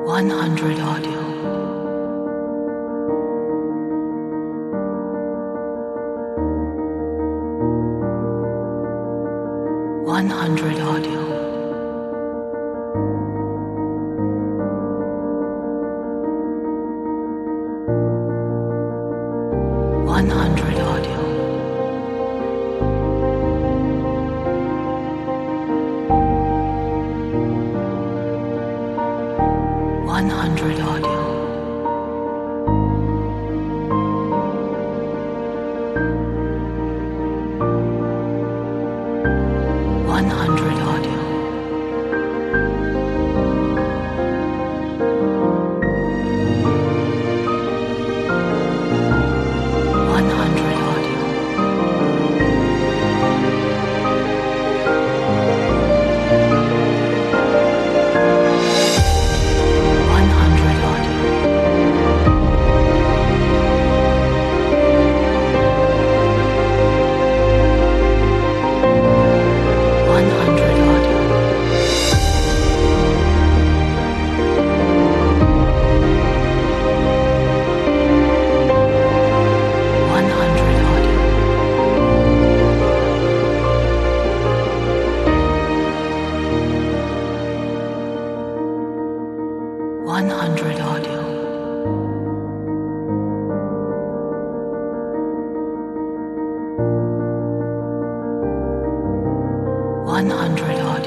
100 audio. 100 audio. 100 audio. 100 audio. 100 audio. 100 audio. 100 audio. 100 audio. 100 audio. 100 audio. 100 audio.